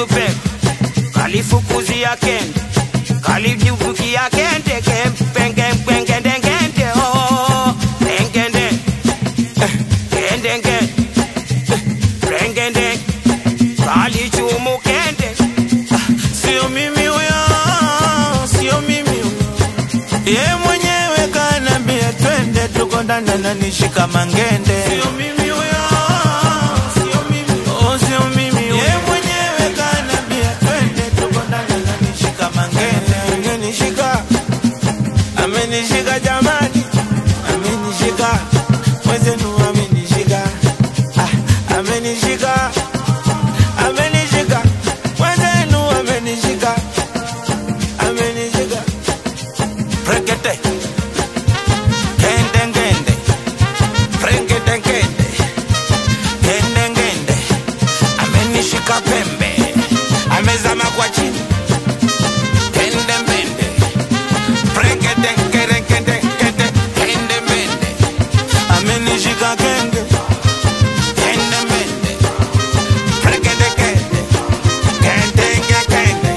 pepe kalifukuzia kende kalijubukia kende kempenge pengende kende oh pengende kende pengende kalichumu kende sio mimi huyo sio mimi huyo yeye mwenyewe kanambia twende tukondana na nishika mangende sio mimi huyo sio mimi oh sio mimi yeye mwenyewe kanambia twende tukondana na nishika mangende amenishika jamani amenishika mwezenu amenishika amenishika mwezenu amenishika prekete kende ngende prekete kende kende ngende amenishika pembe amezama kwa chini kende mbende prekete kende kende kende kende mbende amenishika kende kende mbende prekete kende kende kende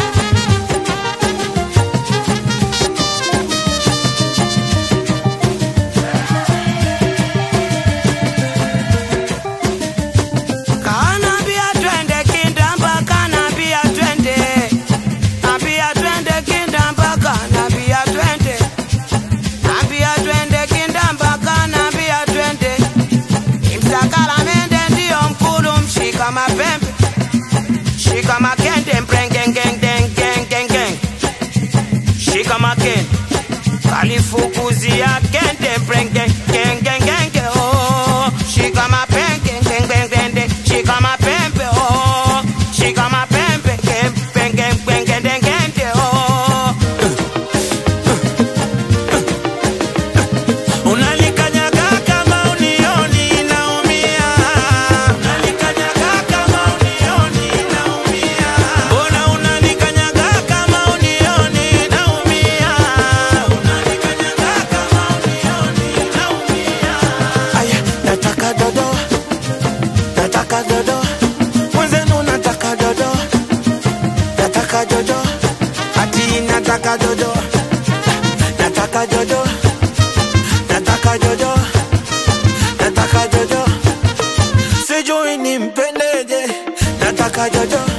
kanambia twende kindamba kanambia twende ambia twende kindamba kanambia twende ambia twende kindamba kanambia twende imsakala mende ndio mkulu mshika mapembe shika makende mprengengengengengengeng shika makende kalifukuzia kende mprengengengengenge oh shika mapenge ngengengende shika mapembe oh shika mapembe ngengengengengenge oh unanikanyaga kama unioni naumia unanikanyaga kama unioni naumia mbona unanikanyaga kama unioni naumia unanikanyaga kama unioni naumia aya nataka dodo mwenzenu nataka dodo ati nataka dodo sijui nimpendeje nataka dodo